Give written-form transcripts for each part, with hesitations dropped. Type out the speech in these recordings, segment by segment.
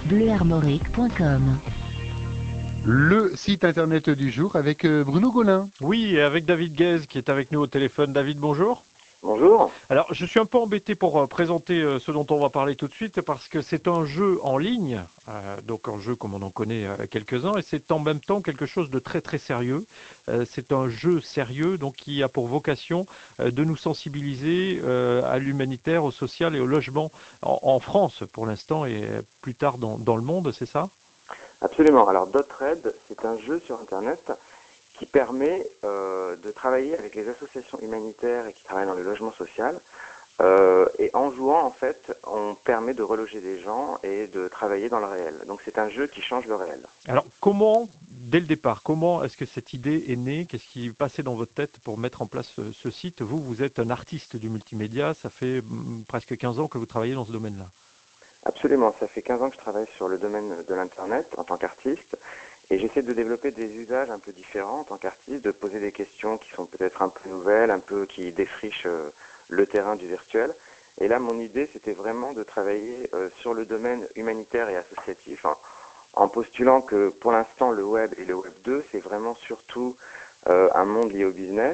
bleuarmorique.com. Le site internet du jour avec Bruno Gaulin. Oui, et avec David Guez qui est avec nous au téléphone. David, bonjour. Bonjour. Alors, je suis un peu embêté pour présenter ce dont on va parler tout de suite parce que c'est un jeu en ligne, donc un jeu comme on en connaît quelques-uns, et c'est en même temps quelque chose de très très sérieux. C'est un jeu sérieux donc qui a pour vocation de nous sensibiliser à l'humanitaire, au social et au logement en France pour l'instant et plus tard dans le monde, c'est ça? Absolument. Alors, Dotred, c'est un jeu sur Internet qui permet de travailler avec les associations humanitaires et qui travaillent dans le logement social. Et en jouant, en fait, on permet de reloger des gens et de travailler dans le réel. Donc, c'est un jeu qui change le réel. Alors, comment, dès le départ, comment est-ce que cette idée est née? Qu'est-ce qui passait dans votre tête pour mettre en place ce site? Vous êtes un artiste du multimédia, ça fait presque 15 ans que vous travaillez dans ce domaine-là. Absolument. Ça fait 15 ans que je travaille sur le domaine de l'Internet en tant qu'artiste. Et j'essaie de développer des usages un peu différents en tant qu'artiste, de poser des questions qui sont peut-être un peu nouvelles, un peu qui défrichent le terrain du virtuel. Et là, mon idée, c'était vraiment de travailler sur le domaine humanitaire et associatif, hein, en postulant que pour l'instant, le web et le web 2, c'est vraiment surtout un monde lié au business,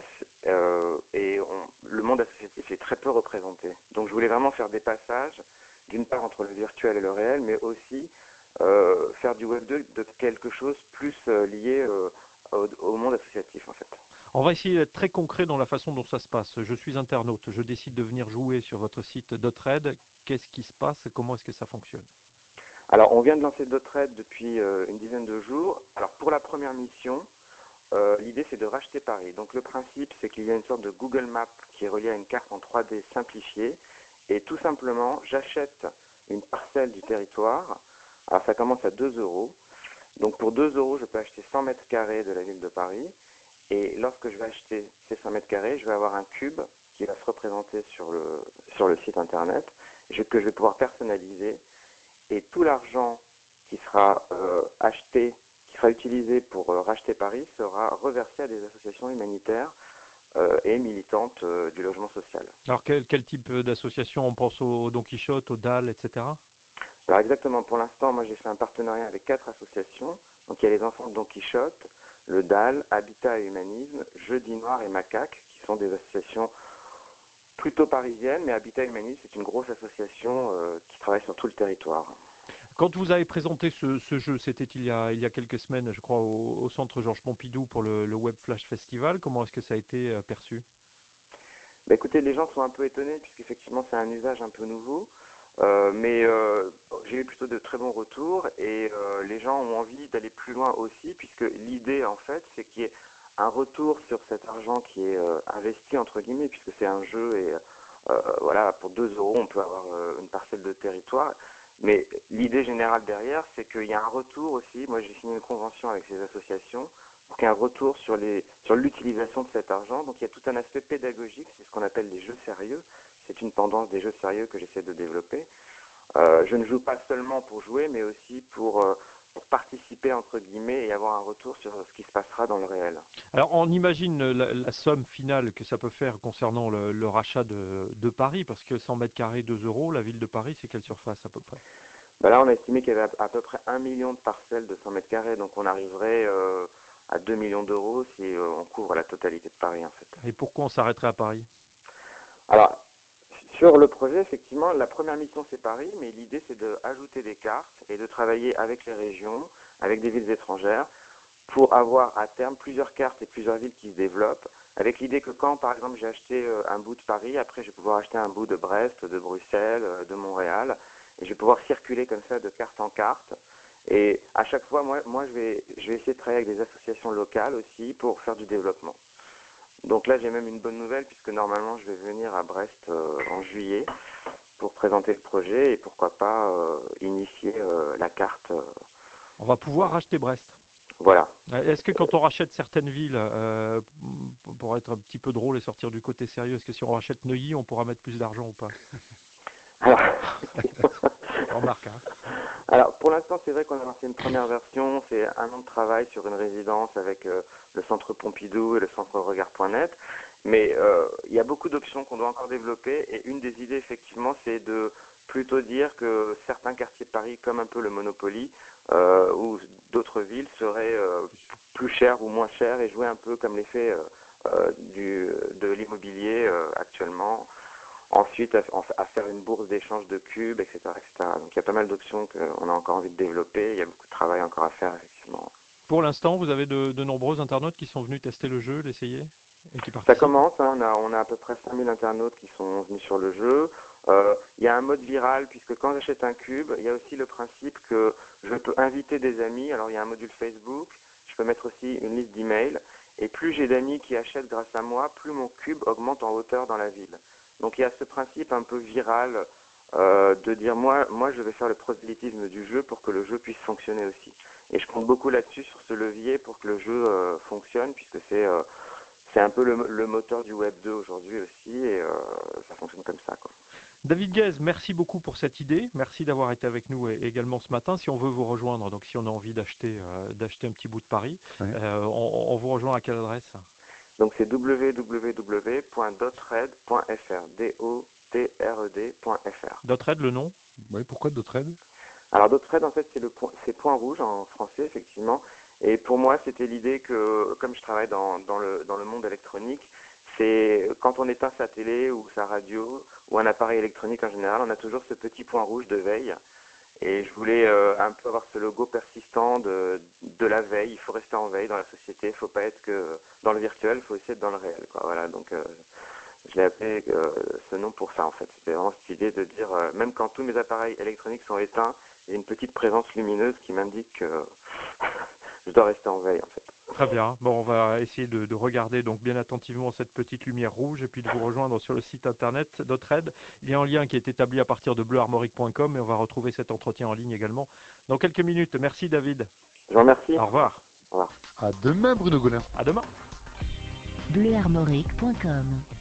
le monde associatif est très peu représenté. Donc, je voulais vraiment faire des passages, d'une part entre le virtuel et le réel, mais aussi faire du web 2 de quelque chose plus lié au monde associatif, en fait. On va essayer d'être très concret dans la façon dont ça se passe. Je suis internaute, je décide de venir jouer sur votre site Dotred. Qu'est-ce qui se passe? Comment est-ce que ça fonctionne? Alors, on vient de lancer Dotred depuis une dizaine de jours. Alors, pour la première mission, l'idée, c'est de racheter Paris. Donc, le principe, c'est qu'il y a une sorte de Google Maps qui est reliée à une carte en 3D simplifiée. Et tout simplement, j'achète une parcelle du territoire. Alors, ça commence à 2 euros. Donc, pour 2 euros, je peux acheter 100 mètres carrés de la ville de Paris. Et lorsque je vais acheter ces 100 mètres carrés, je vais avoir un cube qui va se représenter sur le site internet, que je vais pouvoir personnaliser. Et tout l'argent qui sera acheté, qui sera utilisé pour racheter Paris, sera reversé à des associations humanitaires et militantes du logement social. Alors, quel type d'association? On pense au Don Quichotte, au DAL, etc. Alors exactement, pour l'instant, moi j'ai fait un partenariat avec 4 associations. Donc il y a les enfants de Don Quichotte, le DAL, Habitat et Humanisme, Jeudi Noir et Macaque, qui sont des associations plutôt parisiennes, mais Habitat et Humanisme, c'est une grosse association qui travaille sur tout le territoire. Quand vous avez présenté ce jeu, c'était il y a quelques semaines, je crois, au Centre Georges Pompidou pour le Web Flash Festival. Comment est-ce que ça a été perçu? Bah, écoutez, les gens sont un peu étonnés, puisqu'effectivement c'est un usage un peu nouveau. Mais j'ai eu plutôt de très bons retours et les gens ont envie d'aller plus loin aussi, puisque l'idée en fait c'est qu'il y ait un retour sur cet argent qui est investi entre guillemets, puisque c'est un jeu et voilà, pour 2 euros on peut avoir une parcelle de territoire. Mais l'idée générale derrière, c'est qu'il y a un retour aussi. Moi j'ai signé une convention avec ces associations pour qu'il y ait un retour sur l'utilisation de cet argent. Donc il y a tout un aspect pédagogique, c'est ce qu'on appelle les jeux sérieux. C'est une tendance des jeux sérieux que j'essaie de développer. Je ne joue pas seulement pour jouer, mais aussi pour participer, entre guillemets, et avoir un retour sur ce qui se passera dans le réel. Alors, on imagine la somme finale que ça peut faire concernant le rachat de Paris, parce que 100 mètres carrés, 2 euros, la ville de Paris, c'est quelle surface à peu près? Ben là, on a estimé qu'il y avait à peu près 1 million de parcelles de 100 mètres carrés, donc on arriverait à 2 millions d'euros si on couvre la totalité de Paris, en fait. Et pourquoi on s'arrêterait à Paris? Alors, sur le projet, effectivement, la première mission, c'est Paris, mais l'idée, c'est d'ajouter des cartes et de travailler avec les régions, avec des villes étrangères, pour avoir à terme plusieurs cartes et plusieurs villes qui se développent, avec l'idée que quand, par exemple, j'ai acheté un bout de Paris, après, je vais pouvoir acheter un bout de Brest, de Bruxelles, de Montréal, et je vais pouvoir circuler comme ça de carte en carte. Et à chaque fois, moi je vais essayer de travailler avec des associations locales aussi pour faire du développement. Donc là, j'ai même une bonne nouvelle, puisque normalement, je vais venir à Brest en juillet pour présenter le projet et pourquoi pas initier la carte. On va pouvoir racheter Brest. Voilà. Est-ce que quand on rachète certaines villes, pour être un petit peu drôle et sortir du côté sérieux, est-ce que si on rachète Neuilly, on pourra mettre plus d'argent ou pas? Alors, Remarque, hein. alors, pour l'instant, c'est vrai qu'on a lancé une première version. C'est un an de travail sur une résidence avec le centre Pompidou et le centre Regard.net. Mais il y a beaucoup d'options qu'on doit encore développer. Et une des idées, effectivement, c'est de plutôt dire que certains quartiers de Paris, comme un peu le Monopoly, ou d'autres villes, seraient plus chers ou moins chers et jouer un peu comme l'effet de l'immobilier actuellement. Ensuite, à faire une bourse d'échange de cubes, etc., etc. Donc il y a pas mal d'options qu'on a encore envie de développer. Il y a beaucoup de travail encore à faire, effectivement. Pour l'instant, vous avez de nombreux internautes qui sont venus tester le jeu, l'essayer et qui Ça participent. commence, hein, on a à peu près 5000 internautes qui sont venus sur le jeu. Il y a un mode viral, puisque quand j'achète un cube, il y a aussi le principe que je peux inviter des amis. Alors il y a un module Facebook, je peux mettre aussi une liste d'emails. Et plus j'ai d'amis qui achètent grâce à moi, plus mon cube augmente en hauteur dans la ville. Donc il y a ce principe un peu viral de dire moi je vais faire le prosélytisme du jeu pour que le jeu puisse fonctionner aussi. Et je compte beaucoup là-dessus sur ce levier pour que le jeu fonctionne, puisque c'est un peu le moteur du Web 2 aujourd'hui aussi, et ça fonctionne comme ça, quoi. David Guez, merci beaucoup pour cette idée. Merci d'avoir été avec nous également ce matin. Si on veut vous rejoindre, donc si on a envie d'acheter un petit bout de Paris, Ouais. on vous rejoint à quelle adresse? Donc c'est www.dotred.fr, dotred.fr. Dotred, le nom? Oui, pourquoi Dotred? Alors Dotred, en fait, c'est point rouge en français, effectivement. Et pour moi, c'était l'idée que, comme je travaille dans le monde électronique, c'est quand on éteint sa télé ou sa radio ou un appareil électronique en général, on a toujours ce petit point rouge de veille. Et je voulais un peu avoir ce logo persistant de la veille. Il faut rester en veille dans la société. Il ne faut pas être que dans le virtuel, il faut aussi être dans le réel, quoi. Voilà, donc je l'ai appelé ce nom pour ça, en fait. C'était vraiment cette idée de dire, même quand tous mes appareils électroniques sont éteints, il y a une petite présence lumineuse qui m'indique que je dois rester en veille, en fait. Très bien. Bon, on va essayer de regarder donc bien attentivement cette petite lumière rouge et puis de vous rejoindre sur le site internet Dotred. Il y a un lien qui est établi à partir de bleuharmorique.com et on va retrouver cet entretien en ligne également dans quelques minutes. Merci David. Je vous remercie. Au revoir. Au revoir. À demain, Bruno Golin. À demain. bleuharmorique.com